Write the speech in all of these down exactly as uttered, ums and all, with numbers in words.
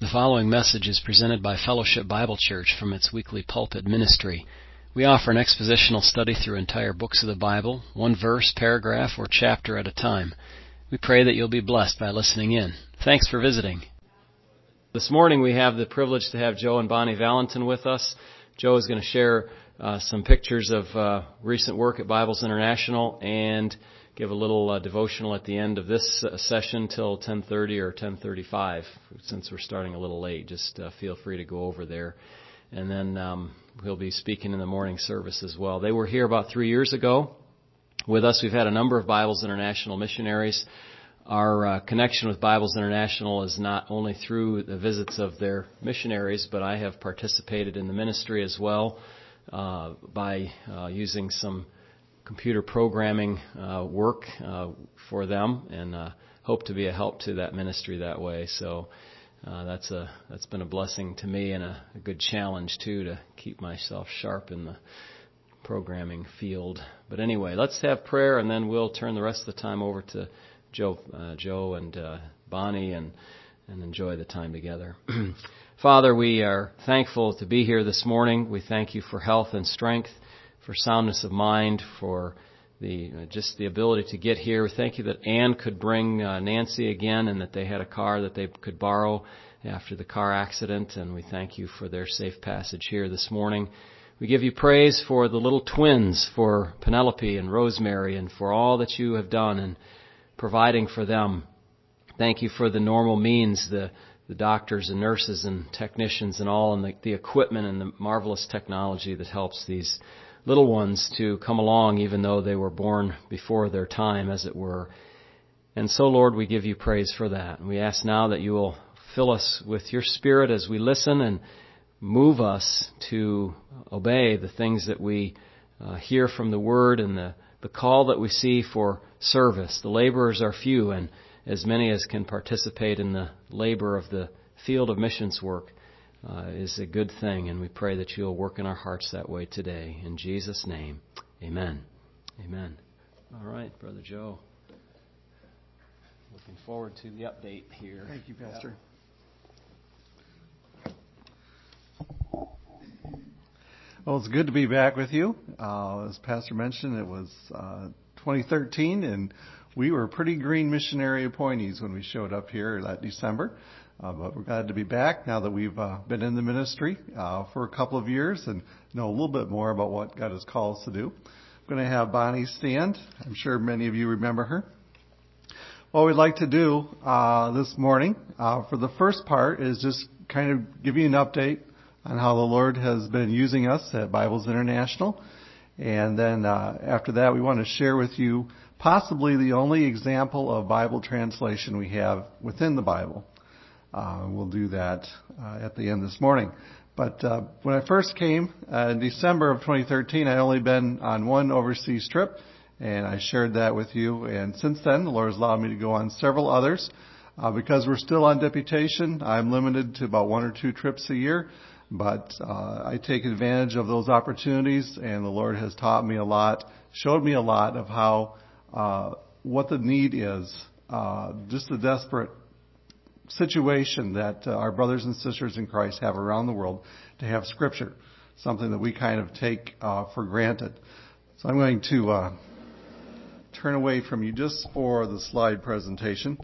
The following message is presented by Fellowship Bible Church from its weekly pulpit ministry. We offer an expositional study through entire books of the Bible, one verse, paragraph, or chapter at a time. We pray that you'll be blessed by listening in. Thanks for visiting. This morning we have the privilege to have Joe and Bonnie Valentin with us. Joe is going to share uh, some pictures of uh, recent work at Bibles International and give a little uh, devotional at the end of this uh, session till ten thirty or ten thirty-five. Since we're starting a little late, just uh, feel free to go over there. And then um, he'll be speaking in the morning service as well. They were here about three years ago with us. We've had a number of Bibles International missionaries. Our uh, connection with Bibles International is not only through the visits of their missionaries, but I have participated in the ministry as well uh, by uh, using some computer programming uh, work uh, for them, and uh, hope to be a help to that ministry that way. So uh, that's a that's been a blessing to me and a, a good challenge too, to keep myself sharp in the programming field. But anyway, let's have prayer, and then we'll turn the rest of the time over to Joe, uh, Joe and uh, Bonnie, and and enjoy the time together. Father, we are thankful to be here this morning. We thank you for health and strength, for soundness of mind, for the uh, just the ability to get here. We thank you that Ann could bring uh, Nancy again, and that they had a car that they could borrow after the car accident, and we thank you for their safe passage here this morning. We give you praise for the little twins, for Penelope and Rosemary, and for all that you have done in providing for them. Thank you for the normal means, the the doctors and nurses and technicians and all, and the, the equipment and the marvelous technology that helps these little ones to come along, even though they were born before their time, as it were. And so, Lord, we give you praise for that. And we ask now that you will fill us with your Spirit as we listen, and move us to obey the things that we uh, hear from the Word, and the, the call that we see for service. The laborers are few, and as many as can participate in the labor of the field of missions work Uh, is a good thing, and we pray that you'll work in our hearts that way today. In Jesus' name, amen. Amen. All right, Brother Joe. Looking forward to the update here. Thank you, Pastor. Yeah. Well, it's good to be back with you. Uh, as Pastor mentioned, it was uh, twenty thirteen, and we were pretty green missionary appointees when we showed up here that December. Uh, but we're glad to be back now that we've uh, been in the ministry uh, for a couple of years and know a little bit more about what God has called us to do. I'm going to have Bonnie stand. I'm sure many of you remember her. What we'd like to do uh, this morning uh, for the first part is just kind of give you an update on how the Lord has been using us at Bibles International. And then uh, after that, we want to share with you possibly the only example of Bible translation we have within the Bible. Uh, we'll do that uh, at the end this morning. But uh, when I first came uh, in December of twenty thirteen, I'd only been on one overseas trip, and I shared that with you. And since then, the Lord has allowed me to go on several others. Uh, because we're still on deputation, I'm limited to about one or two trips a year. But uh, I take advantage of those opportunities, and the Lord has taught me a lot, showed me a lot of how uh, what the need is, uh, just the desperate situation that uh, our brothers and sisters in Christ have around the world to have Scripture, something that we kind of take uh, for granted. So I'm going to uh, turn away from you just for the slide presentation.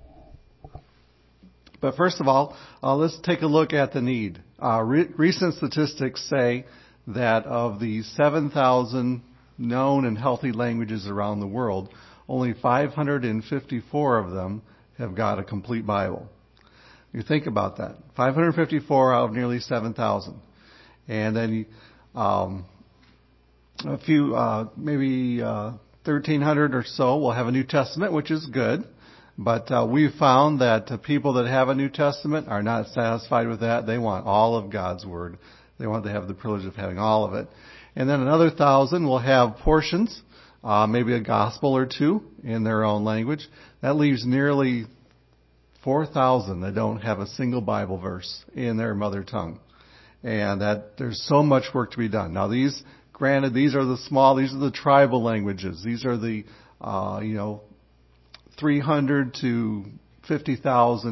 But first of all, uh, let's take a look at the need. Uh, re- recent statistics say that of the seven thousand known and healthy languages around the world, only five hundred fifty-four of them have got a complete Bible. You think about that. five hundred fifty-four out of nearly seven thousand. And then um, a few, uh, maybe uh, thirteen hundred or so will have a New Testament, which is good. But uh, we've found that uh, people that have a New Testament are not satisfied with that. They want all of God's Word. They want to have the privilege of having all of it. And then another thousand will have portions, uh, maybe a gospel or two in their own language. That leaves nearly four thousand that don't have a single Bible verse in their mother tongue. And that there's so much work to be done. Now these, granted, these are the small, these are the tribal languages. These are the, uh, you know, three hundred to fifty thousand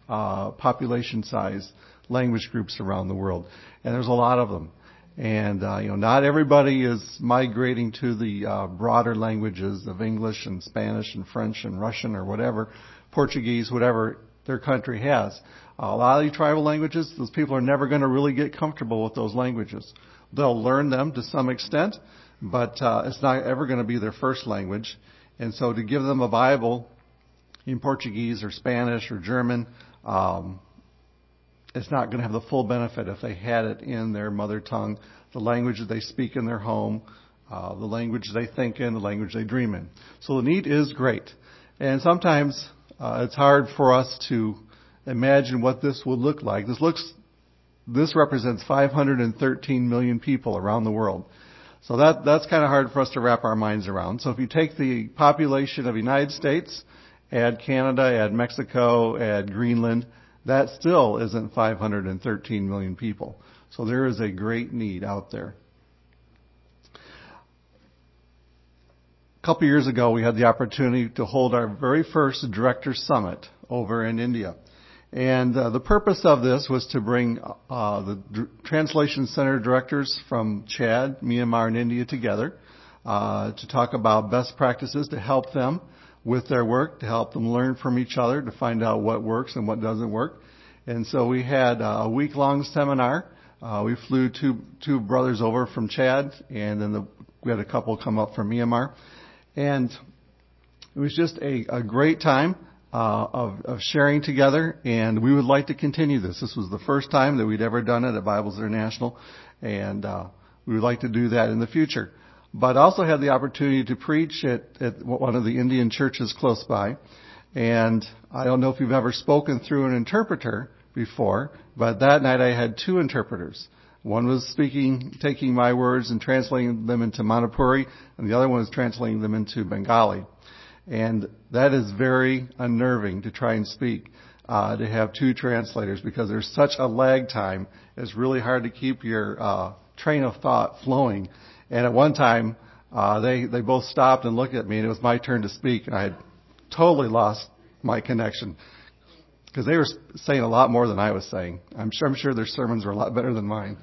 uh, population size language groups around the world. And there's a lot of them. And, uh, you know, not everybody is migrating to the uh, broader languages of English and Spanish and French and Russian or whatever, Portuguese, whatever their country has. Uh, a lot of these tribal languages, those people are never going to really get comfortable with those languages. They'll learn them to some extent, but uh, it's not ever going to be their first language. And so to give them a Bible in Portuguese or Spanish or German, um, it's not going to have the full benefit if they had it in their mother tongue, the language that they speak in their home, uh, the language they think in, the language they dream in. So the need is great. And sometimes uh, it's hard for us to imagine what this would look like. This looks, this represents five hundred thirteen million people around the world. So that, that's kind of hard for us to wrap our minds around. So if you take the population of the United States, add Canada, add Mexico, add Greenland, that still isn't five hundred thirteen million people. So there is a great need out there. A couple years ago, we had the opportunity to hold our very first Directors Summit over in India. And uh, the purpose of this was to bring uh, the D- Translation Center directors from Chad, Myanmar, and India together uh, to talk about best practices to help them with their work, to help them learn from each other, to find out what works and what doesn't work. And so we had a week-long seminar. Uh, we flew two two brothers over from Chad, and then the, we had a couple come up from Myanmar. And it was just a, a great time uh, of, of sharing together, and we would like to continue this. This was the first time that we'd ever done it at Bibles International, and uh, we would like to do that in the future. But I also had the opportunity to preach at, at one of the Indian churches close by. And I don't know if you've ever spoken through an interpreter before, but that night I had two interpreters. One was speaking, taking my words and translating them into Manipuri, and the other one was translating them into Bengali. And that is very unnerving to try and speak, uh, to have two translators, because there's such a lag time. It's really hard to keep your uh, train of thought flowing. And at one time, uh, they, they both stopped and looked at me, and it was my turn to speak, and I had totally lost my connection, because they were saying a lot more than I was saying. I'm sure, I'm sure their sermons were a lot better than mine.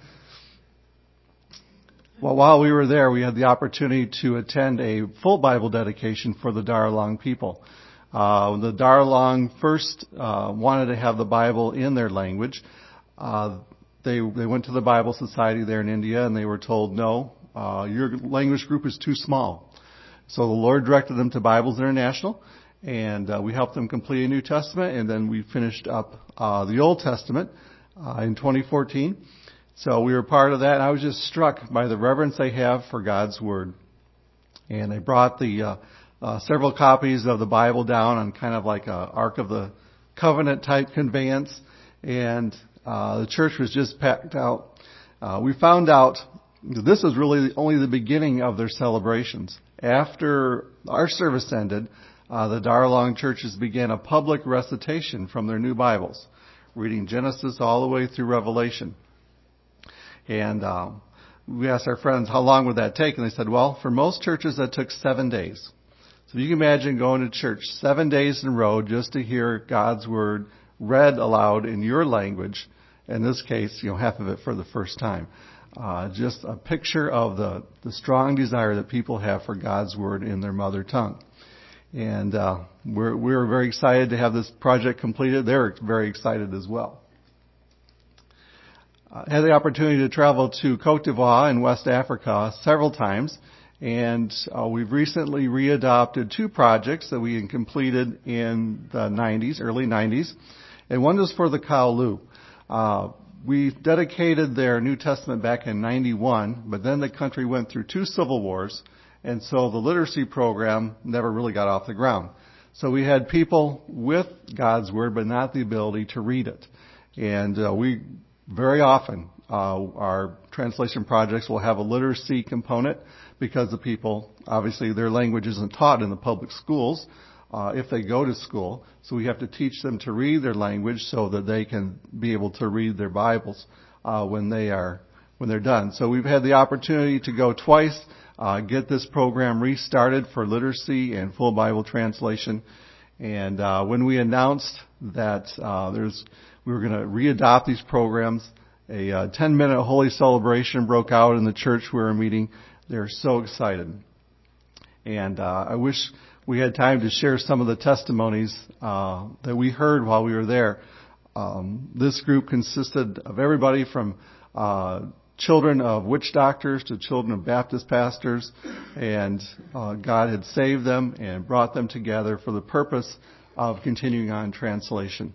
Well, while we were there, we had the opportunity to attend a full Bible dedication for the Darulong people. Uh, the Darulong first uh, wanted to have the Bible in their language. Uh, they they went to the Bible Society there in India, and they were told, no, uh, your language group is too small. So the Lord directed them to Bibles International, and uh, we helped them complete a New Testament, and then we finished up uh, the Old Testament uh, in twenty fourteen. So we were part of that, and I was just struck by the reverence they have for God's Word. And they brought the uh, uh, several copies of the Bible down on kind of like a Ark of the Covenant type conveyance, and uh, the church was just packed out. Uh, we found out that this was really only the beginning of their celebrations. After our service ended, uh, the Darulong churches began a public recitation from their new Bibles, reading Genesis all the way through Revelation. And uh, we asked our friends, how long would that take? And they said, well, for most churches, that took seven days. So you can imagine going to church seven days in a row just to hear God's Word read aloud in your language. In this case, you know, half of it for the first time. Uh, just a picture of the, the strong desire that people have for God's Word in their mother tongue. And uh, we're, we're very excited to have this project completed. They're very excited as well. I had the opportunity to travel to Cote d'Ivoire in West Africa several times, and uh, we've recently readopted two projects that we had completed in the nineties, early nineties, and one was for the Kaolu. Uh, we dedicated their New Testament back in ninety-one, but then the country went through two civil wars, and so the literacy program never really got off the ground. So we had people with God's Word, but not the ability to read it. And uh, we very often, uh, our translation projects will have a literacy component because the people, obviously their language isn't taught in the public schools uh, if they go to school. So we have to teach them to read their language so that they can be able to read their Bibles uh, when they are when they're done. So we've had the opportunity to go twice, uh, get this program restarted for literacy and full Bible translation. And uh, when we announced that uh, there's we were going to readopt these programs, a uh, ten-minute holy celebration broke out in the church we were meeting. They were so excited. And uh, I wish we had time to share some of the testimonies uh, that we heard while we were there. Um, this group consisted of everybody from uh, children of witch doctors to children of Baptist pastors, and uh, God had saved them and brought them together for the purpose of continuing on translation.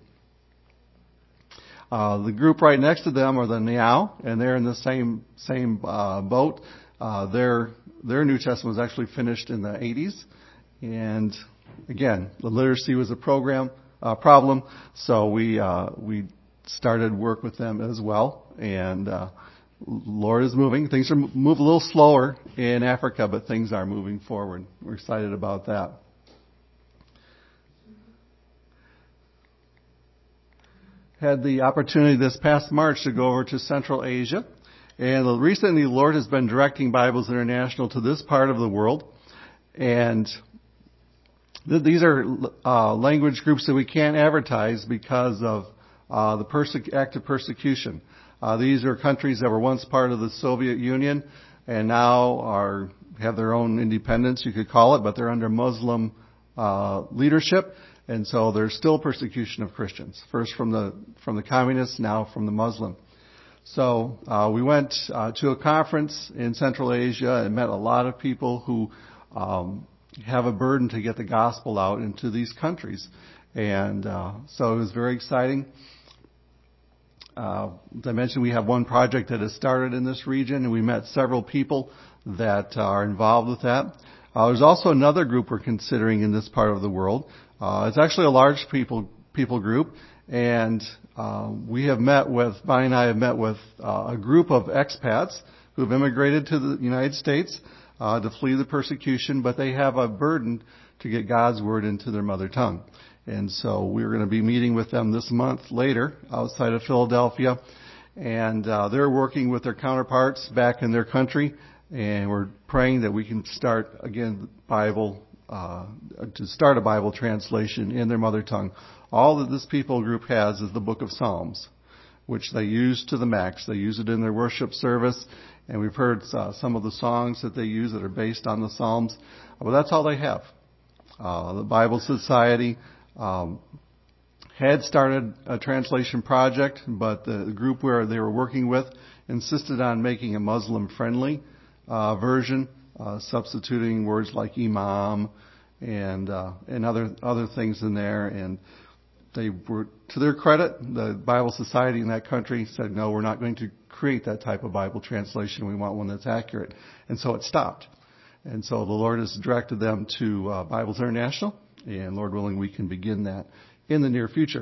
Uh, the group right next to them are the Niao, and they're in the same same uh, boat. Uh, their their New Testament was actually finished in the eighties, and again, the literacy was a program uh, problem, so we uh, we started work with them as well, and uh, Lord is moving. Things are move a little slower in Africa, but things are moving forward. We're excited about that. Had the opportunity this past March to go over to Central Asia, and recently the Lord has been directing Bibles International to this part of the world, and th- these are uh, language groups that we can't advertise because of uh, the perse- active persecution. Uh, these are countries that were once part of the Soviet Union and now are have their own independence, you could call it, but they're under Muslim uh, leadership. And so there's still persecution of Christians, first from the from the communists, now from the Muslim. So uh, we went uh, to a conference in Central Asia and met a lot of people who um, have a burden to get the gospel out into these countries. And uh, so it was very exciting. Uh, as I mentioned, we have one project that has started in this region, and we met several people that are involved with that. Uh, there's also another group we're considering in this part of the world. Uh, it's actually a large people people group, and uh, we have met with, Bonnie and I have met with uh, a group of expats who have immigrated to the United States uh, to flee the persecution, but they have a burden to get God's Word into their mother tongue. And so we're going to be meeting with them this month later outside of Philadelphia, and uh, they're working with their counterparts back in their country, and we're praying that we can start, again, Bible Uh, to start a Bible translation in their mother tongue. All that this people group has is the book of Psalms, which they use to the max. They use it in their worship service, and we've heard uh, some of the songs that they use that are based on the Psalms. But that's all they have. Uh, the Bible Society um, had started a translation project, but the group where they were working with insisted on making a Muslim-friendly uh, version, Uh, substituting words like imam and uh, and other other things in there. And they were, to their credit, the Bible Society in that country said, no, we're not going to create that type of Bible translation. We want one that's accurate. And so it stopped. And so the Lord has directed them to uh, Bibles International, and Lord willing, we can begin that in the near future.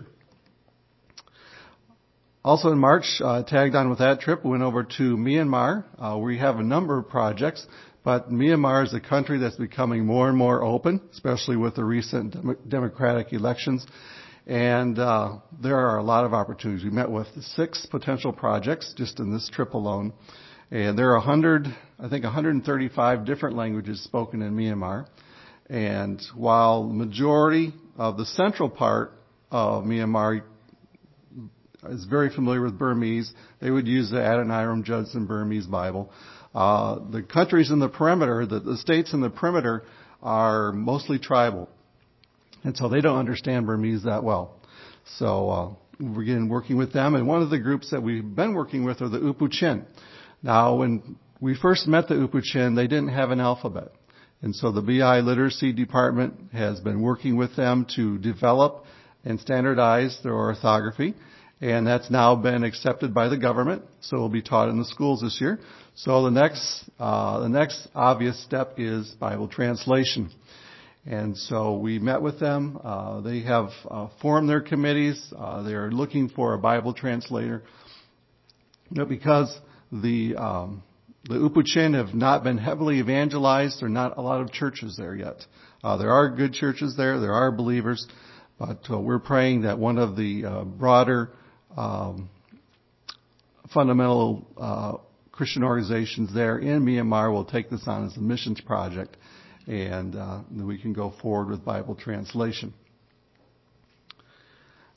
Also in March, uh, tagged on with that trip, we went over to Myanmar. Uh, we have a number of projects. But Myanmar is a country that's becoming more and more open, especially with the recent dem- democratic elections. And uh, there are a lot of opportunities. We met with six potential projects just in this trip alone. And there are one hundred, I think one hundred thirty-five different languages spoken in Myanmar. And while the majority of the central part of Myanmar is very familiar with Burmese, they would use the Adoniram Judson Burmese Bible. Uh, the countries in the perimeter, the, the states in the perimeter are mostly tribal. And so they don't understand Burmese that well. So uh, we're again working with them. And one of the groups that we've been working with are the Upu Chin. Now, when we first met the Upu Chin, they didn't have an alphabet. And so the B I Literacy Department has been working with them to develop and standardize their orthography. And that's now been accepted by the government, so it will be taught in the schools this year. So the next, uh, the next obvious step is Bible translation. And so we met with them. Uh, they have uh, formed their committees. Uh, they are looking for a Bible translator. You know, because the um, the Upu Chin have not been heavily evangelized, there are not a lot of churches there yet. Uh, there are good churches there. There are believers. But uh, we're praying that one of the uh, broader um, fundamental uh, Christian organizations there in Myanmar will take this on as a missions project, and uh, then we can go forward with Bible translation.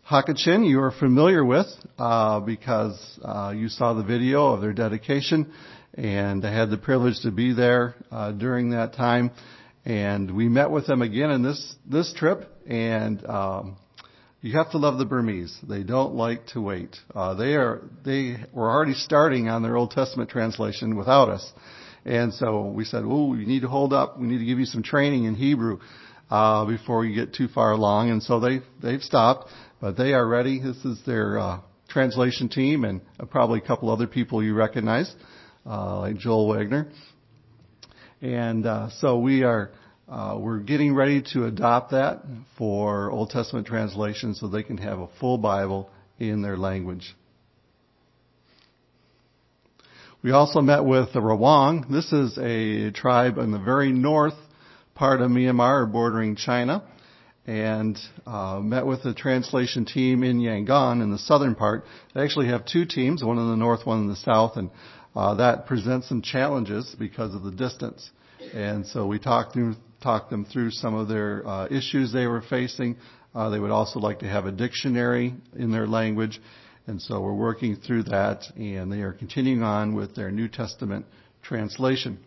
Hakachin you are familiar with uh, because uh, you saw the video of their dedication, and I had the privilege to be there uh, during that time. And we met with them again in this this trip, and um, you have to love the Burmese. They don't like to wait. Uh, they are they were already starting on their Old Testament translation without us, and so we said, "Oh, you need to hold up. We need to give you some training in Hebrew uh, before you get too far along." And so they they've stopped. But they are ready. This is their uh, translation team, and uh, probably a couple other people you recognize, uh, like Joel Wagner. And uh, so we are uh, we're getting ready to adopt that for Old Testament translation, so they can have a full Bible in their language. We also met with the Rawang. This is a tribe in the very north part of Myanmar, bordering China. And uh, met with the translation team in Yangon in the southern part. They actually have two teams, one in the north, one in the south, and uh, that presents some challenges because of the distance. And so we talked through, talked them through some of their uh, issues they were facing. Uh, they would also like to have a dictionary in their language, and so we're working through that, and they are continuing on with their New Testament translation.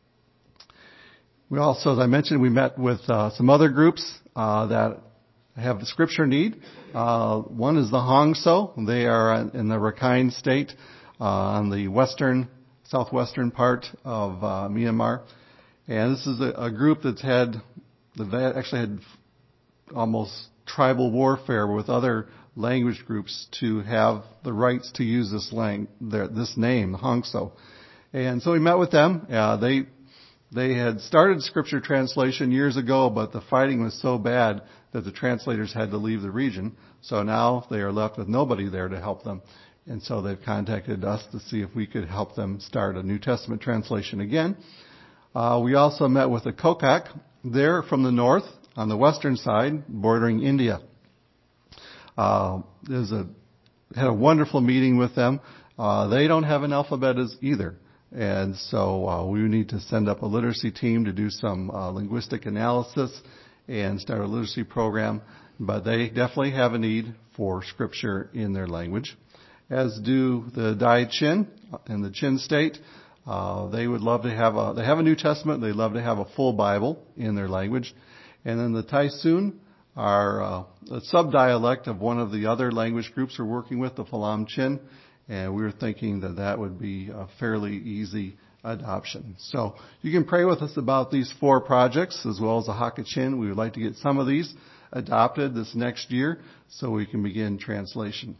We also, as I mentioned, we met with uh, some other groups uh, that have the scripture need. Uh, one is the Hongso. They are in the Rakhine State uh, on the western, southwestern part of uh, Myanmar. And this is a, a group that's had, that actually had almost tribal warfare with other language groups to have the rights to use this lang- their, this name, Hongso. And so we met with them. Uh, they They had started scripture translation years ago, but the fighting was so bad that the translators had to leave the region. So now they are left with nobody there to help them. And so they've contacted us to see if we could help them start a New Testament translation again. Uh, we also met with the Kokak. They're from the north, on the western side, bordering India. Uh, there's a, had a wonderful meeting with them. Uh, they don't have an alphabet as either. And so uh, we need to send up a literacy team to do some uh, linguistic analysis and start a literacy program. But they definitely have a need for scripture in their language, as do the Dai Chin in the Chin state. Uh, they would love to have a, they have a New Testament. They'd love to have a full Bible in their language. And then the Tai Sun are uh, a sub-dialect of one of the other language groups we're working with, the Phalam Chin. And we were thinking that that would be a fairly easy adoption. So you can pray with us about these four projects as well as the Hakachin. We would like to get some of these adopted this next year so we can begin translation.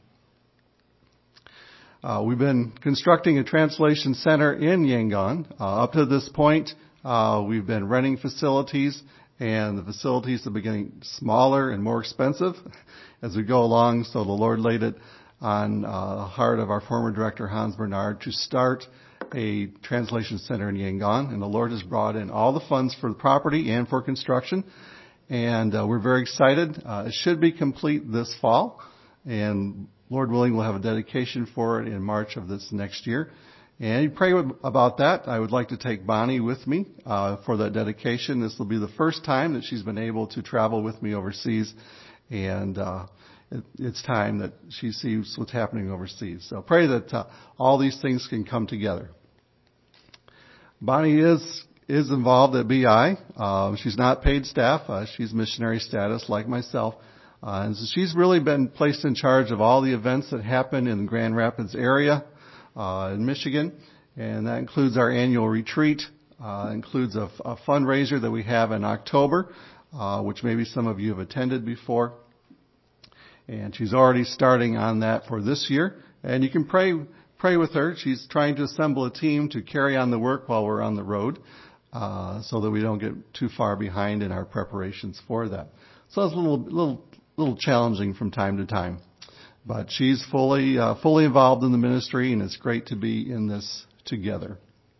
Uh, we've been constructing a translation center in Yangon. Uh, up to this point, uh, we've been renting facilities, and the facilities are getting smaller and more expensive as we go along. So the Lord laid it on uh, the heart of our former director, Hans Bernard, to start a translation center in Yangon. And the Lord has brought in all the funds for the property and for construction. And uh, we're very excited. Uh, it should be complete this fall. And Lord willing, we'll have a dedication for it in March of this next year. And you pray about that. I would like to take Bonnie with me uh, for that dedication. This will be the first time that she's been able to travel with me overseas. And uh It, it's time that she sees what's happening overseas. So pray that uh, all these things can come together. Bonnie is is involved at B I. Uh, she's not paid staff. Uh, she's missionary status like myself. Uh, and so she's really been placed in charge of all the events that happen in the Grand Rapids area uh, in Michigan. And that includes our annual retreat. Uh, includes a, a fundraiser that we have in October, uh, which maybe some of you have attended before. And she's already starting on that for this year. And you can pray pray with her. She's trying to assemble a team to carry on the work while we're on the road, uh, so that we don't get too far behind in our preparations for that. So it's a little little little challenging from time to time. But she's fully uh, fully involved in the ministry, and it's great to be in this together.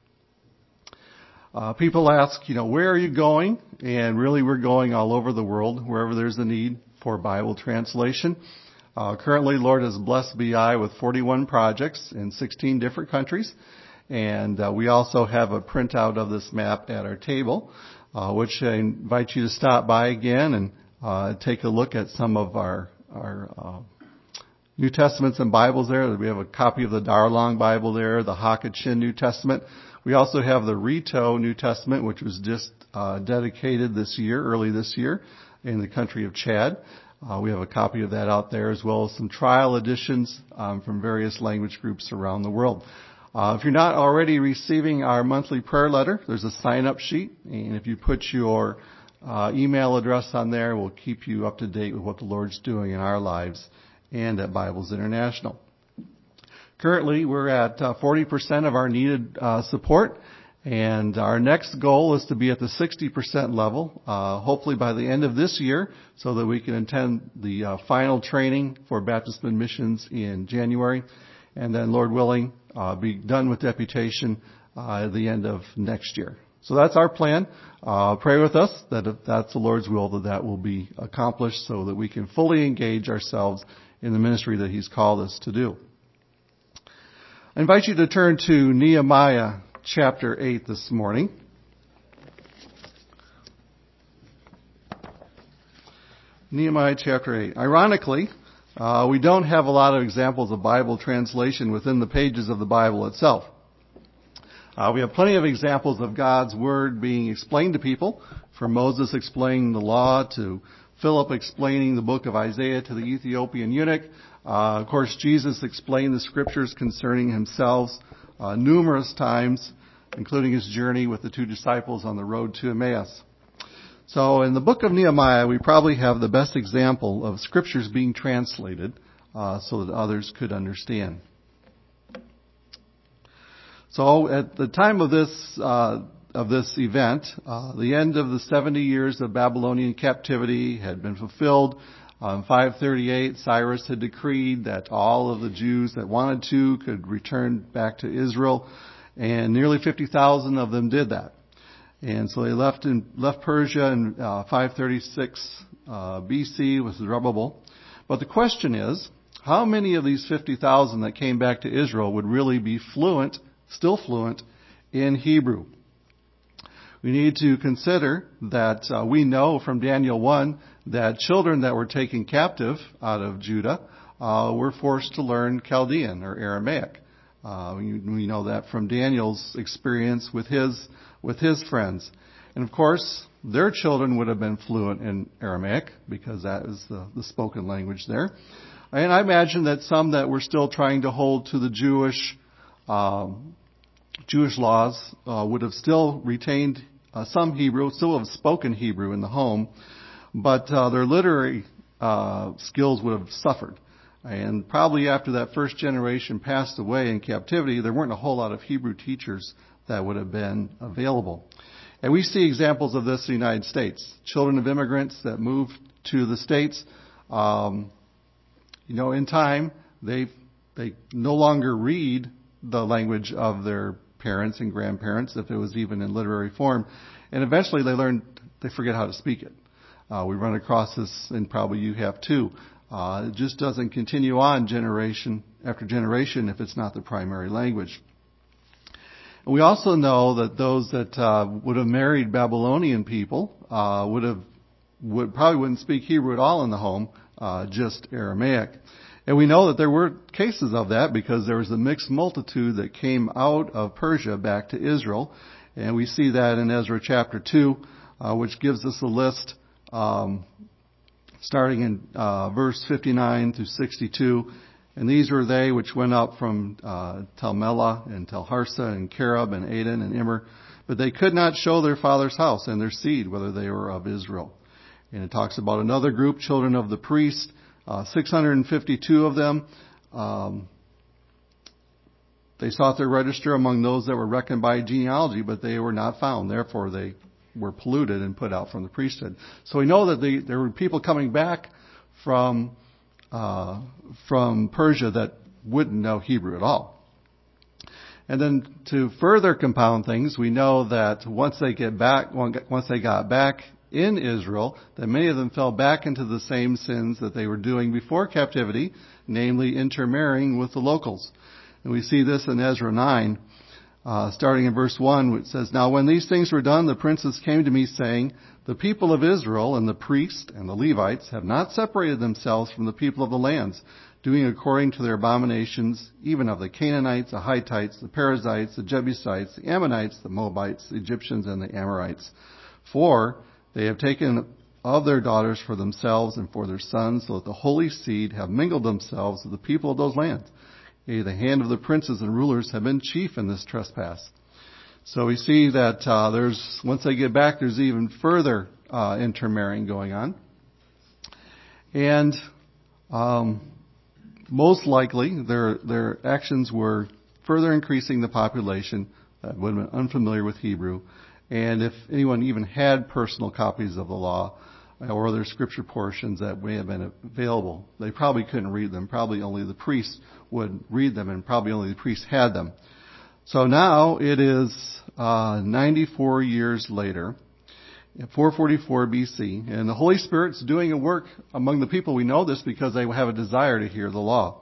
Uh, people ask, you know, where are you going? And really, we're going all over the world, wherever there's a need for Bible translation. Uh, currently, Lord has blessed B I with forty-one projects in sixteen different countries. And uh, we also have a printout of this map at our table, uh, which I invite you to stop by again and uh, take a look at some of our our uh, New Testaments and Bibles there. We have a copy of the Darlong Bible there, the Hakachin New Testament. We also have the Rito New Testament, which was just uh, dedicated this year, early this year, in the country of Chad. Uh, we have a copy of that out there, as well as some trial editions um, from various language groups around the world. Uh, if you're not already receiving our monthly prayer letter, there's a sign-up sheet, and if you put your uh, email address on there, we'll keep you up to date with what the Lord's doing in our lives and at Bibles International. Currently, we're at uh, forty percent of our needed uh, support, and our next goal is to be at the sixty percent level, uh, hopefully by the end of this year, so that we can attend the uh, final training for Baptist Missions in January, and then, Lord willing, uh, be done with deputation uh, at the end of next year. So that's our plan. Uh, pray with us that if that's the Lord's will, that that will be accomplished so that we can fully engage ourselves in the ministry that He's called us to do. I invite you to turn to Nehemiah chapter eight this morning. Nehemiah chapter eight. Ironically, uh, we don't have a lot of examples of Bible translation within the pages of the Bible itself. Uh, we have plenty of examples of God's Word being explained to people, from Moses explaining the law to Philip explaining the book of Isaiah to the Ethiopian eunuch. Uh, of course, Jesus explained the Scriptures concerning Himself uh, numerous times, including His journey with the two disciples on the road to Emmaus. So in the book of Nehemiah, we probably have the best example of Scriptures being translated uh, so that others could understand. So at the time of this uh, of this event, uh, the end of the seventy years of Babylonian captivity had been fulfilled. In five thirty-eight, Cyrus had decreed that all of the Jews that wanted to could return back to Israel, and nearly fifty thousand of them did that. And so they left in left Persia in uh, five thirty-six uh, B C with Zerubbabel. But the question is, how many of these fifty thousand that came back to Israel would really be fluent, still fluent, in Hebrew? We need to consider that uh, we know from Daniel one that children that were taken captive out of Judah uh, were forced to learn Chaldean or Aramaic. Uh, we, we know that from Daniel's experience with his with his friends. And of course, their children would have been fluent in Aramaic because that is the, the spoken language there. And I imagine that some that were still trying to hold to the Jewish um, Jewish laws uh, would have still retained uh, some Hebrew, still have spoken Hebrew in the home, but uh, their literary uh, skills would have suffered. And probably after that first generation passed away in captivity, there weren't a whole lot of Hebrew teachers that would have been available. And we see examples of this in the United States. Children of immigrants that moved to the States, um, you know, in time, they they no longer read the language of their parents and grandparents, if it was even in literary form. And eventually they learn, they forget how to speak it. Uh, we run across this, and probably you have too. Uh, it just doesn't continue on generation after generation if it's not the primary language. And we also know that those that uh, would have married Babylonian people uh, would have would probably wouldn't speak Hebrew at all in the home, uh, just Aramaic. And we know that there were cases of that because there was a mixed multitude that came out of Persia back to Israel. And we see that in Ezra chapter two, uh, which gives us a list um, starting in uh, verse fifty-nine through sixty-two. And these were they which went up from uh, Tel Melah and Tel Harsa and Kerub and Aden and Immer. But they could not show their father's house and their seed, whether they were of Israel. And it talks about another group, children of the priest, uh, six hundred fifty-two of them. Um, they sought their register among those that were reckoned by genealogy, but they were not found. Therefore, they were polluted and put out from the priesthood. So we know that the, there were people coming back from uh, from Persia that wouldn't know Hebrew at all. And then to further compound things, we know that once they get back, once they got back in Israel, that many of them fell back into the same sins that they were doing before captivity, namely intermarrying with the locals. And we see this in Ezra nine. Uh, starting in verse one, it says, "Now when these things were done, the princes came to me, saying, the people of Israel and the priests and the Levites have not separated themselves from the people of the lands, doing according to their abominations, even of the Canaanites, the Hittites, the Perizzites, the Jebusites, the Ammonites, the Moabites, the Egyptians, and the Amorites. For they have taken of their daughters for themselves and for their sons, so that the holy seed have mingled themselves with the people of those lands. Yea, the hand of the princes and rulers have been chief in this trespass." So we see that uh, there's, once they get back, there's even further uh, intermarrying going on. And um, most likely their their actions were further increasing the population that would have been unfamiliar with Hebrew. And if anyone even had personal copies of the law or other scripture portions that may have been available, they probably couldn't read them. Probably only the priests would read them, and probably only the priests had them. So now it is uh, ninety-four years later, four forty-four B C, and the Holy Spirit's doing a work among the people. We know this because they have a desire to hear the law.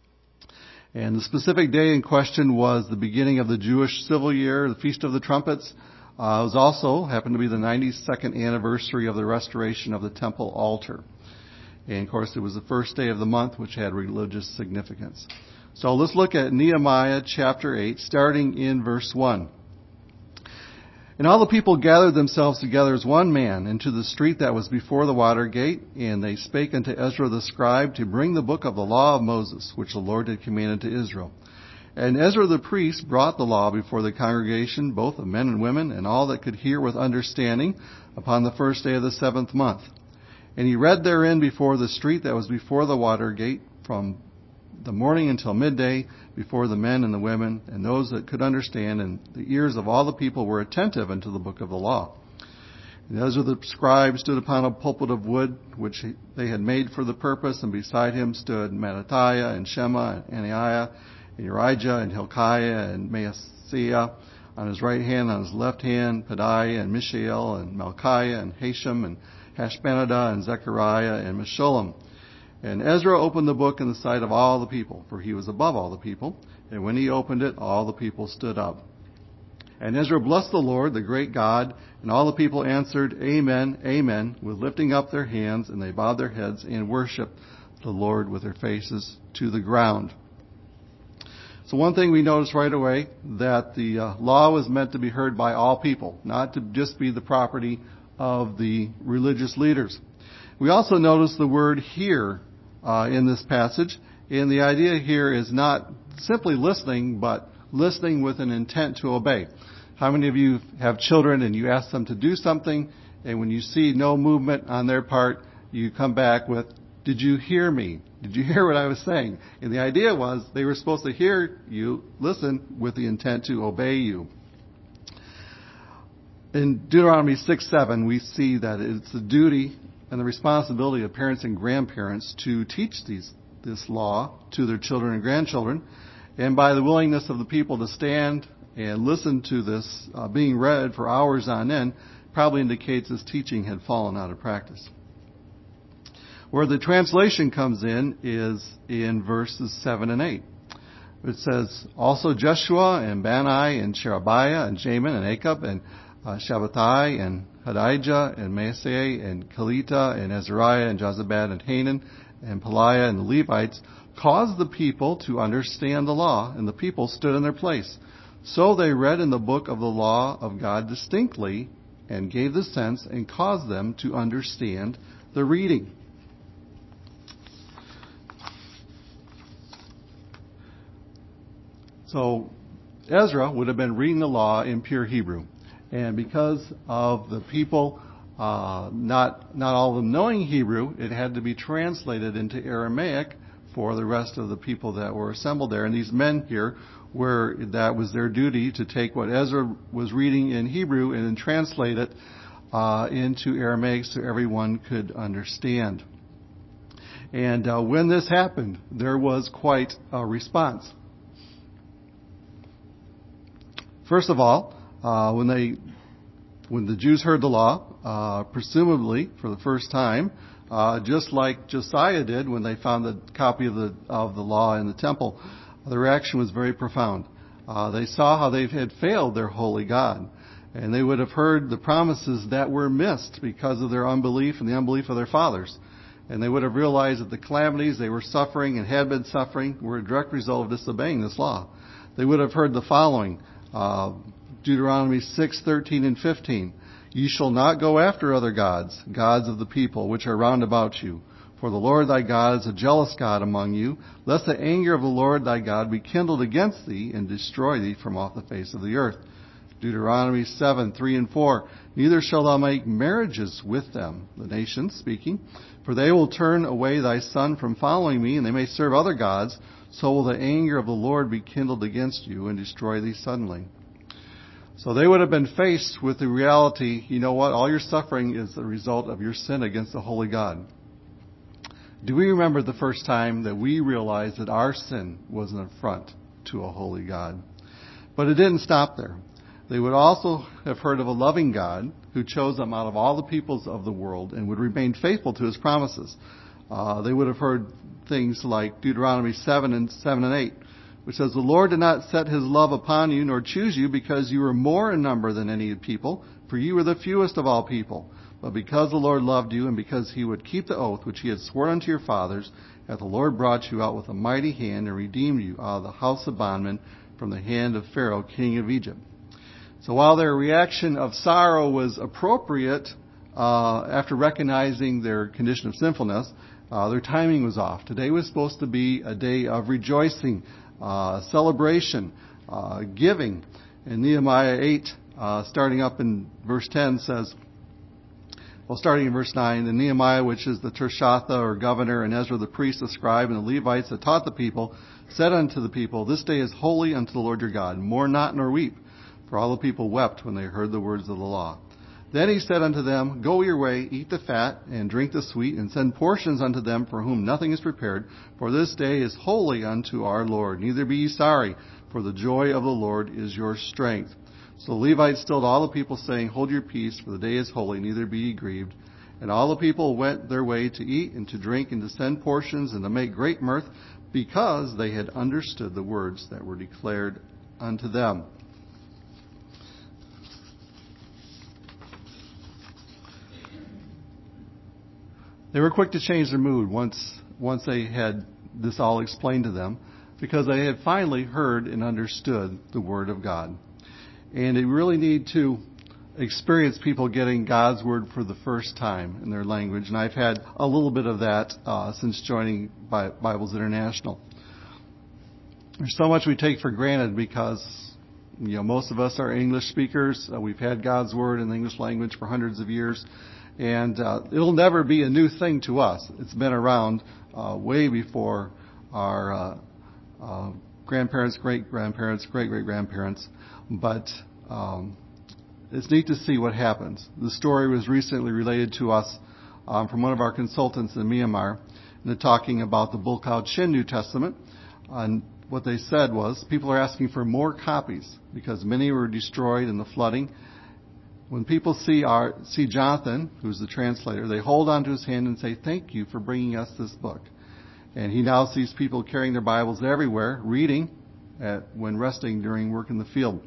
And the specific day in question was the beginning of the Jewish civil year, the Feast of the Trumpets. Uh, it was also happened to be the ninety-second anniversary of the restoration of the temple altar. And of course, it was the first day of the month, which had religious significance. So let's look at Nehemiah chapter eight, starting in verse one. "And all the people gathered themselves together as one man into the street that was before the water gate, and they spake unto Ezra the scribe to bring the book of the law of Moses, which the Lord had commanded to Israel. And Ezra the priest brought the law before the congregation, both of men and women, and all that could hear with understanding, upon the first day of the seventh month. And he read therein before the street that was before the water gate, from the morning until midday, before the men and the women, and those that could understand, and the ears of all the people were attentive unto the book of the law. And Ezra the scribe stood upon a pulpit of wood, which they had made for the purpose, and beside him stood Mattithiah, and Shema, and Ananiah, and Urijah, and Hilkiah, and Maaseiah, on his right hand, on his left hand, Pedaiah, and Mishael, and Malchiah, and Hashem, and Hashbanadah, and Zechariah, and Meshullam. And Ezra opened the book in the sight of all the people, for he was above all the people. And when he opened it, all the people stood up. And Ezra blessed the Lord, the great God, and all the people answered, Amen, Amen, with lifting up their hands, and they bowed their heads and worshiped the Lord with their faces to the ground." So one thing we notice right away, that the uh, law was meant to be heard by all people, not to just be the property of the religious leaders. We also notice the word hear uh, in this passage, and the idea here is not simply listening, but listening with an intent to obey. How many of you have children and you ask them to do something, and when you see no movement on their part, you come back with, "Did you hear me? Did you hear what I was saying?" And the idea was they were supposed to hear you, listen, with the intent to obey you. In Deuteronomy six seven, we see that it's the duty and the responsibility of parents and grandparents to teach these this law to their children and grandchildren. And by the willingness of the people to stand and listen to this uh, being read for hours on end, probably indicates this teaching had fallen out of practice. Where the translation comes in is in verses seven and eight. It says, "Also Jeshua and Bani and Sherebiah and Jamin and Akab and uh, Shabbatai and Hadijah and Maaseiah and Kelita and Azariah and Jozabad and Hanan and Peliah and the Levites caused the people to understand the law, and the people stood in their place. So they read in the book of the law of God distinctly and gave the sense and caused them to understand the reading." So Ezra would have been reading the law in pure Hebrew. And because of the people, uh, not not all of them knowing Hebrew, it had to be translated into Aramaic for the rest of the people that were assembled there. And these men here, were that was their duty to take what Ezra was reading in Hebrew and then translate it uh, into Aramaic so everyone could understand. And uh, when this happened, there was quite a response. First of all, uh, when they, when the Jews heard the law, uh, presumably for the first time, uh, just like Josiah did when they found the copy of the of the law in the temple, the reaction was very profound. Uh, they saw how they had failed their holy God. And they would have heard the promises that were missed because of their unbelief and the unbelief of their fathers. And they would have realized that the calamities they were suffering and had been suffering were a direct result of disobeying this law. They would have heard the following, uh, Deuteronomy six, thirteen, and fifteen. Ye shall not go after other gods, gods of the people, which are round about you. For the Lord thy God is a jealous God among you, lest the anger of the Lord thy God be kindled against thee and destroy thee from off the face of the earth. Deuteronomy seven, three and four. Neither shalt thou make marriages with them, the nations speaking, for they will turn away thy son from following me, and they may serve other gods. So will the anger of the Lord be kindled against you and destroy thee suddenly. So they would have been faced with the reality, you know what, all your suffering is the result of your sin against the holy God. Do we remember the first time that we realized that our sin was an affront to a holy God? But it didn't stop there. They would also have heard of a loving God who chose them out of all the peoples of the world and would remain faithful to his promises. Uh, they would have heard things like Deuteronomy seven and seven and eight, which says, the Lord did not set his love upon you nor choose you because you were more in number than any people, for you were the fewest of all people. But because the Lord loved you and because he would keep the oath which he had sworn unto your fathers, hath the Lord brought you out with a mighty hand and redeemed you out of the house of bondmen from the hand of Pharaoh, king of Egypt. So while their reaction of sorrow was appropriate uh, after recognizing their condition of sinfulness, uh, their timing was off. Today was supposed to be a day of rejoicing, uh, celebration, uh, giving. And Nehemiah eight, uh, starting up in verse ten, says, well, starting in verse nine, and Nehemiah, which is the Tershatha or governor, and Ezra the priest, the scribe, and the Levites that taught the people, said unto the people, this day is holy unto the Lord your God. Mourn not nor weep. For all the people wept when they heard the words of the law. Then he said unto them, go your way, eat the fat, and drink the sweet, and send portions unto them for whom nothing is prepared. For this day is holy unto our Lord. Neither be ye sorry, for the joy of the Lord is your strength. So the Levites stilled all the people, saying, hold your peace, for the day is holy, neither be ye grieved. And all the people went their way to eat and to drink and to send portions and to make great mirth, because they had understood the words that were declared unto them. They were quick to change their mood once once they had this all explained to them, because they had finally heard and understood the Word of God. And they really need to experience people getting God's Word for the first time in their language. And I've had a little bit of that uh, since joining Bibles International. There's so much we take for granted because, you know, most of us are English speakers. Uh, we've had God's Word in the English language for hundreds of years. And uh, it'll never be a new thing to us. It's been around uh, way before our uh, uh, grandparents, great-grandparents, great-great-grandparents. But um, it's neat to see what happens. The story was recently related to us um, from one of our consultants in Myanmar. And they're talking about the Bulkao Chin New Testament. And what they said was people are asking for more copies because many were destroyed in the flooding. When people see our see Jonathan, who's the translator, they hold onto his hand and say, thank you for bringing us this book. And he now sees people carrying their Bibles everywhere, reading at, when resting during work in the field.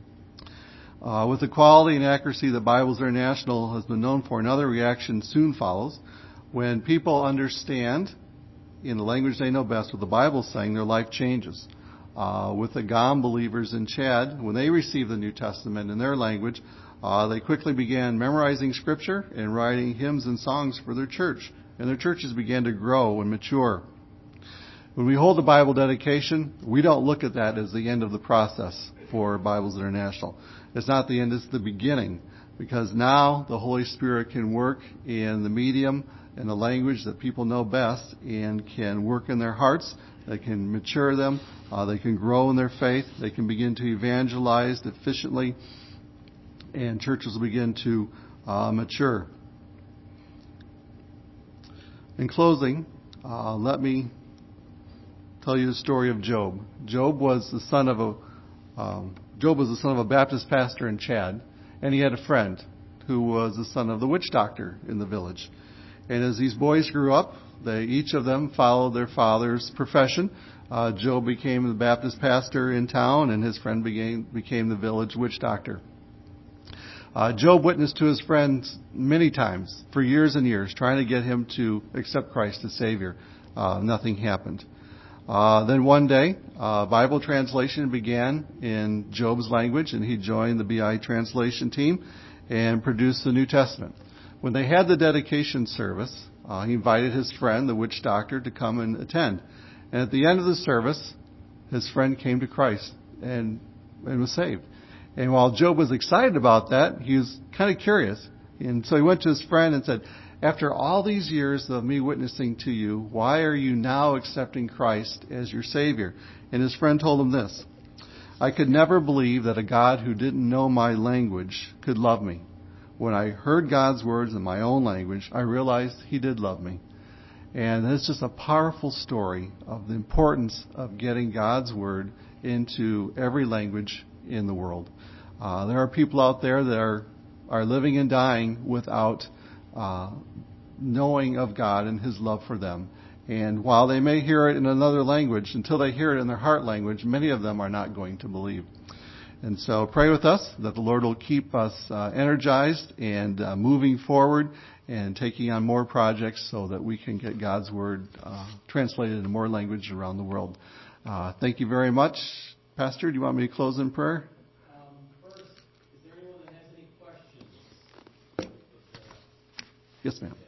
Uh, with the quality and accuracy that Bibles International has been known for, another reaction soon follows. When people understand, in the language they know best, what the Bible's saying, their life changes. Uh, with the Gam believers in Chad, when they received the New Testament in their language, Uh, they quickly began memorizing Scripture and writing hymns and songs for their church. And their churches began to grow and mature. When we hold the Bible dedication, we don't look at that as the end of the process for Bibles International. It's not the end, it's the beginning. Because now the Holy Spirit can work in the medium and the language that people know best and can work in their hearts. They can mature them. Uh, they can grow in their faith. They can begin to evangelize efficiently. And churches will begin to uh, mature. In closing, uh, let me tell you the story of Job. Job was the son of a um, Job was the son of a Baptist pastor in Chad, and he had a friend who was the son of the witch doctor in the village. And as these boys grew up, they each of them followed their father's profession uh, Job became the Baptist pastor in town, and his friend became, became the village witch doctor. Uh, Job witnessed to his friends many times for years and years, trying to get him to accept Christ as Savior. Uh, nothing happened. Uh, then one day, uh, Bible translation began in Job's language, and he joined the B I translation team and produced the New Testament. When they had the dedication service, uh, he invited his friend, the witch doctor, to come and attend. And at the end of the service, his friend came to Christ and, and was saved. And while Job was excited about that, he was kind of curious. And so he went to his friend and said, after all these years of me witnessing to you, why are you now accepting Christ as your Savior? And his friend told him this: I could never believe that a God who didn't know my language could love me. When I heard God's words in my own language, I realized He did love me. And it's just a powerful story of the importance of getting God's Word into every language in the world. Uh, there are people out there that are, are living and dying without uh, knowing of God and His love for them. And while they may hear it in another language, until they hear it in their heart language, many of them are not going to believe. And so pray with us that the Lord will keep us uh, energized and uh, moving forward and taking on more projects so that we can get God's Word uh, translated into more languages around the world. Uh, thank you very much. Pastor, do you want me to close in prayer? Yes, ma'am.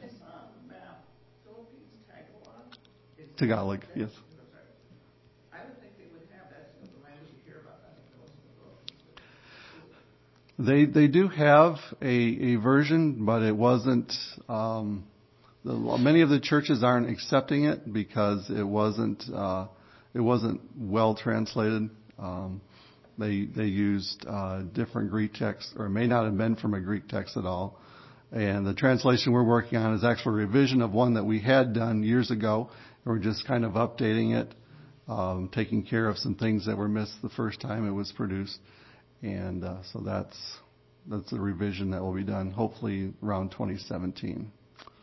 Tagalog, yes. I don't think they would have that in the language you hear about. I think most of the They they do have a, a version, but it wasn't. Um, the, many of the churches aren't accepting it because it wasn't uh, it wasn't well translated. Um, they they used uh, different Greek texts, or it may not have been from a Greek text at all. And the translation we're working on is actually a revision of one that we had done years ago. We're just kind of updating it, um, taking care of some things that were missed the first time it was produced. And uh, so that's that's the revision that will be done, hopefully around twenty seventeen.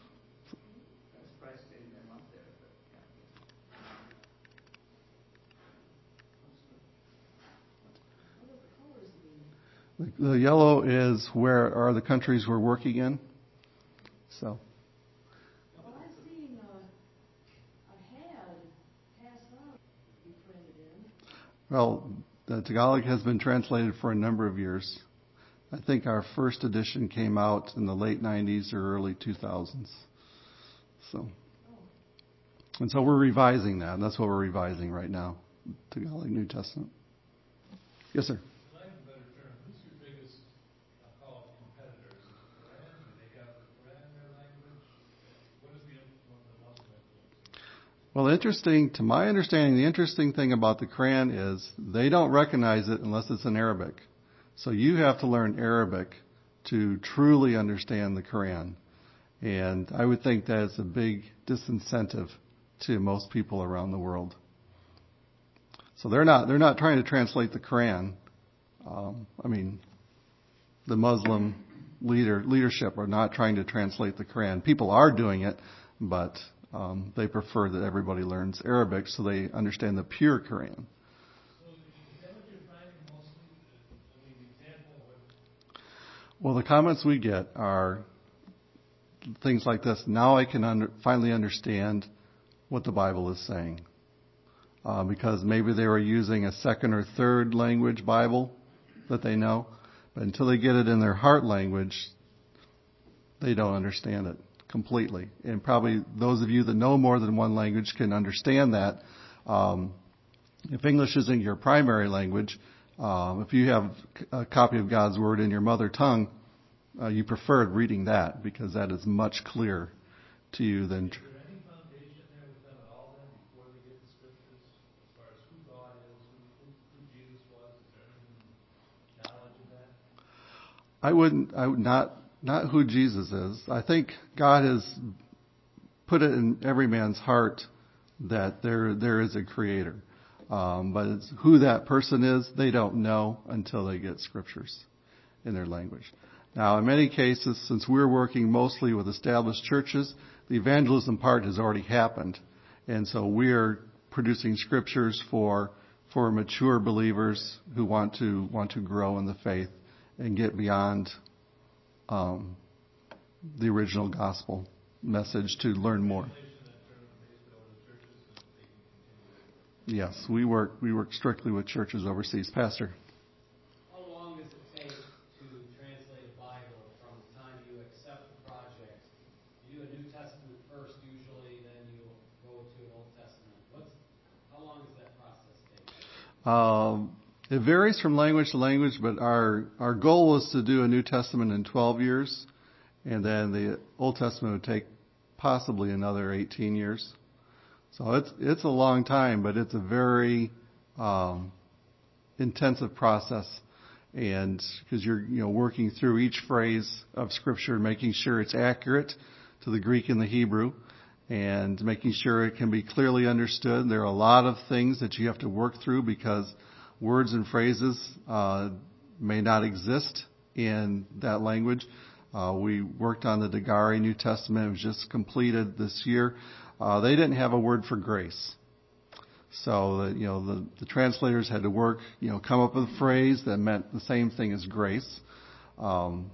The yellow is where are the countries we're working in. So. Well, I've seen uh, a had passed out to be printed in. Well, the Tagalog has been translated for a number of years. I think our first edition came out in the late nineties or early two thousands. So, and so we're revising that, and that's what we're revising right now, Tagalog New Testament. Yes, sir. Well, interesting, to my understanding, the interesting thing about the Quran is they don't recognize it unless it's in Arabic. So you have to learn Arabic to truly understand the Quran. And I would think that is a big disincentive to most people around the world. So they're not they're not trying to translate the Quran. Um, I mean, the Muslim leader leadership are not trying to translate the Quran. People are doing it, but Um, they prefer that everybody learns Arabic so they understand the pure Quran. So is that what you're finding mostly? I mean, the example of what... Well, the comments we get are things like this. Now I can under, finally understand what the Bible is saying. Uh, because maybe they were using a second or third language Bible that they know. But until they get it in their heart language, they don't understand it completely. And probably those of you that know more than one language can understand that. Um, if English isn't your primary language, um, if you have a copy of God's Word in your mother tongue, uh, you prefer reading that because that is much clearer to you than... Is there any foundation there with them at all then before they get the Scriptures as far as who God is, who, who, who Jesus was? Is there any knowledge of that? I wouldn't, I would not... Not who Jesus is. I think God has put it in every man's heart that there there is a creator. Um, but it's who that person is, they don't know until they get scriptures in their language. Now, in many cases, since we're working mostly with established churches, the evangelism part has already happened. And so we're producing scriptures for for mature believers who want to want to grow in the faith and get beyond um, the original gospel message to learn more. Yes, we work we work strictly with churches overseas. Pastor. How long does it take to translate a Bible from the time you accept the project? You do a New Testament first usually, then you go to an Old Testament. What's how long does that process take? Um, it varies from language to language, but our our goal was to do a New Testament in twelve years, and then the Old Testament would take possibly another eighteen years. So it's it's a long time, but it's a very um, intensive process, and because you're you know working through each phrase of Scripture, making sure it's accurate to the Greek and the Hebrew, and making sure it can be clearly understood. There are a lot of things that you have to work through because words and phrases uh, may not exist in that language. Uh, we worked on the Dagari New Testament. It was just completed this year. Uh, they didn't have a word for grace. So, the, you know, the, the translators had to work, you know, come up with a phrase that meant the same thing as grace. Um,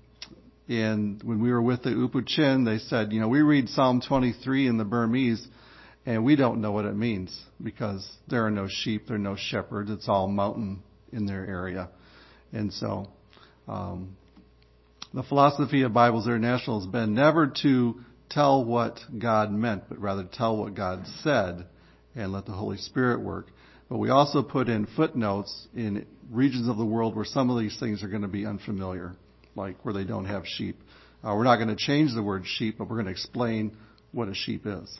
and when we were with the Upu Chin, they said, you know, we read Psalm twenty-three in the Burmese, and we don't know what it means because there are no sheep, there are no shepherds. It's all mountain in their area. And so, um, the philosophy of Bibles International has been never to tell what God meant, but rather tell what God said and let the Holy Spirit work. But we also put in footnotes in regions of the world where some of these things are going to be unfamiliar, like where they don't have sheep. Uh, we're not going to change the word sheep, but we're going to explain what a sheep is.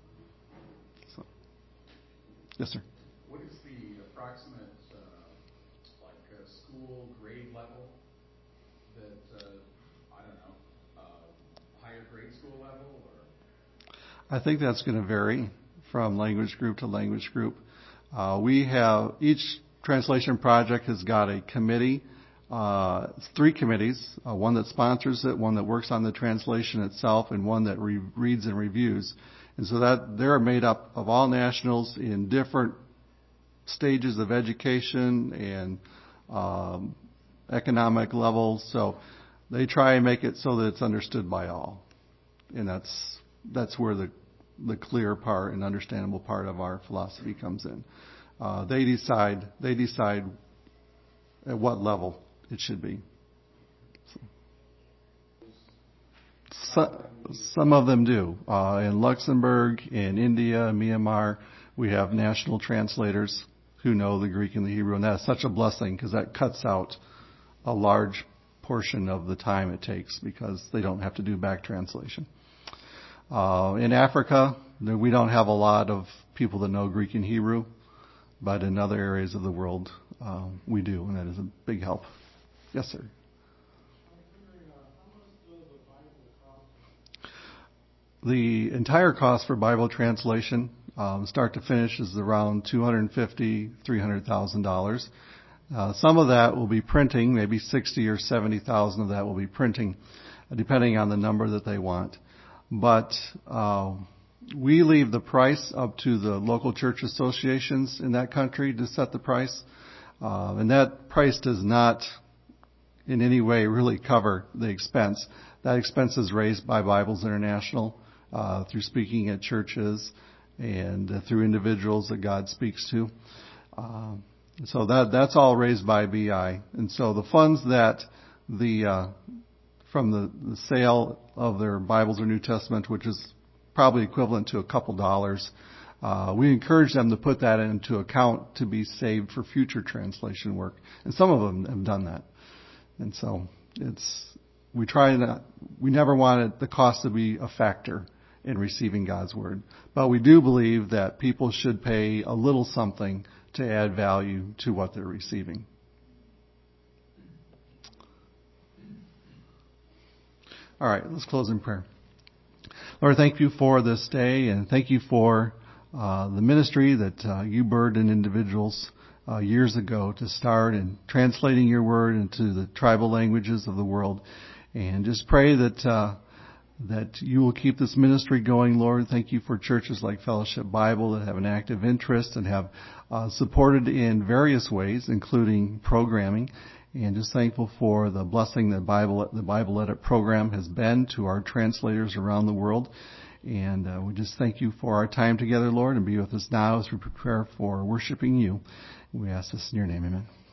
So, yes, sir. What is the approximate, uh, like, uh, school grade level that, uh, I don't know, uh, higher grade school level? Or? I think that's going to vary from language group to language group. Uh, we have, each translation project has got a committee, uh, three committees, uh, one that sponsors it, one that works on the translation itself, and one that re- reads and reviews. And so that they're made up of all nationals in different stages of education and um, economic levels. So they try and make it so that it's understood by all. And that's that's where the the clear part and understandable part of our philosophy comes in. Uh, they decide they decide at what level it should be. So, so, some of them do. Uh, in Luxembourg, in India, Myanmar, we have national translators who know the Greek and the Hebrew, and that's such a blessing because that cuts out a large portion of the time it takes because they don't have to do back translation. Uh, in Africa, we don't have a lot of people that know Greek and Hebrew, but in other areas of the world, uh, we do, and that is a big help. Yes, sir. The entire cost for Bible translation, um, start to finish, is around two hundred fifty thousand dollars, three hundred thousand dollars. Uh, some of that will be printing, maybe sixty or seventy thousand of that will be printing, depending on the number that they want. But uh, we leave the price up to the local church associations in that country to set the price. Uh, and that price does not in any way really cover the expense. That expense is raised by Bibles International uh, through speaking at churches and uh, through individuals that God speaks to. Uh, so that that's all raised by B I. And so the funds that the uh, from the, the sale of their Bibles or New Testament, which is probably equivalent to a couple dollars, uh, we encourage them to put that into account to be saved for future translation work. And some of them have done that. And so it's, we try not, we never wanted the cost to be a factor in receiving God's Word. But we do believe that people should pay a little something to add value to what they're receiving. All right, let's close in prayer. Lord, thank you for this day, and thank you for uh, the ministry that uh, you burdened individuals uh, years ago to start in translating your word into the tribal languages of the world. And just pray that uh, that you will keep this ministry going, Lord. Thank you for churches like Fellowship Bible that have an active interest and have uh, supported in various ways, including programming. And just thankful for the blessing that Bible, the Bible Edit program has been to our translators around the world. And uh, we just thank you for our time together, Lord, and be with us now as we prepare for worshiping you. We ask this in your name, amen.